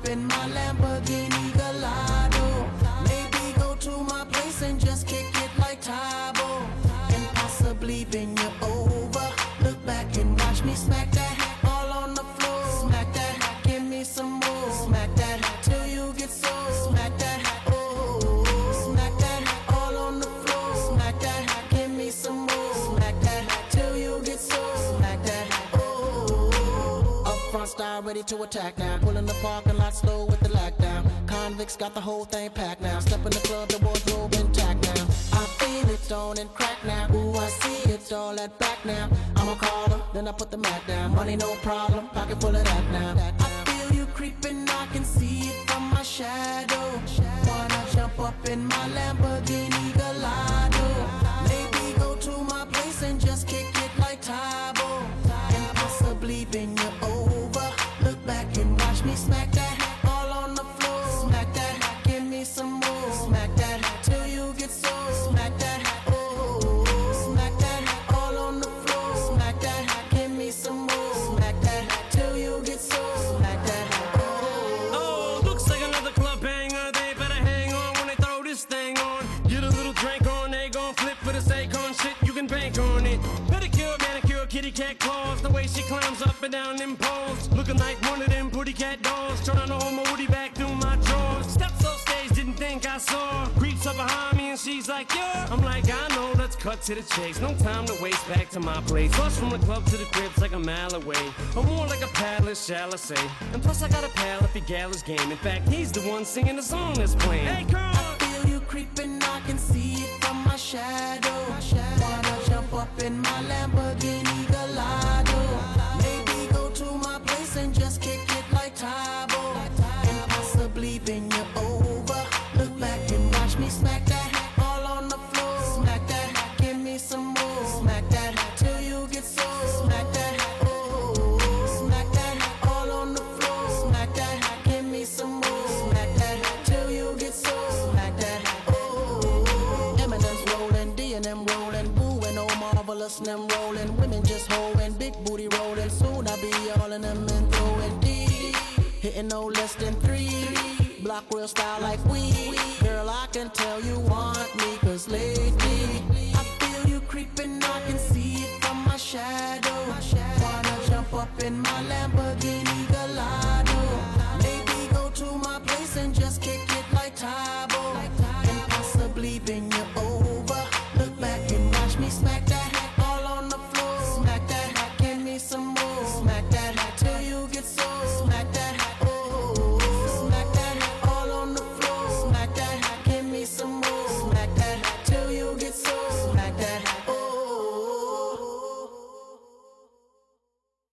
in my Lamborghini Gallardo. Maybe go to my place and just kick it like Tybo, and possibly bend you over. Look back and watch me smack that all on the floor. Smack that, give me some more. Smack that till you get sore. Smack that, oh, smack that all on the floor. Smack that, give me some more. Smack that till you get sore. Smack that, oh. Up front style ready to attack now. Pulling the parking lot slow with the lag down. Convicts got the whole thing packed now. Step in the club, the wardrobe intact now. I feel it on and crack now. Ooh, I see it all at back now. I'm a caller, then I put the mat down. Money no problem, pocket full of that now. I feel you creeping, I can see it from my shadow. Wanna jump up in my Lamborghini Gallardo. Maybe go to my place and just kick it like Tybo, and possibly bend you over. Look back and watch me smack that all on the floor. Smack that, give me some more. Smack that till you get sore. Smack that, oh, smack that all on the floor. Smack that, give me some more. Smack that till you get sore. Smack that, oh. Oh, looks like another club banger. They better hang on when they throw this thing on. Get a little drink on, they gon' flip for the sake on shit. You can bank on it. Pedicure, manicure, kitty cat claws. The way she climbs up and down them poles, looking like one of them pretty cat dolls. Trying to hold my woody back through my drawers. Steps off stage, didn't think I saw. Creeps up behind me and she's like, yeah. I'm like, I know, let's cut to the chase. No time to waste, back to my place. Plus from the club to the crib's like a mile away, or more like a palace, shall I say. And plus I got a pal if he Gallus game. In fact, he's the one singing the song that's playing. Hey, girl! I feel you creeping, I can see it from my shadow. Wanna jump up in my Lamborghini Gallardo. Maybe go to my place and just kick it like Tybo, and possibly bend you over. Look back and watch me smack that all on the floor. Smack that, give me some more. Smack that till you get sore. Smack that, oh, smack that all on the floor. Smack that, give me some more. Smack that till you get sore. Smack that, oh. Eminem's rolling, D&M rolling, Boo and old Marvelous and them rolling. Women just holding, big booty rolling. Soon I be all in them and throwing D, hitting no less than 3. Block real style like we. Girl, I can tell you want me, cause lately I feel you creeping, I can see it from my shadow. Wanna jump up in my Lamborghini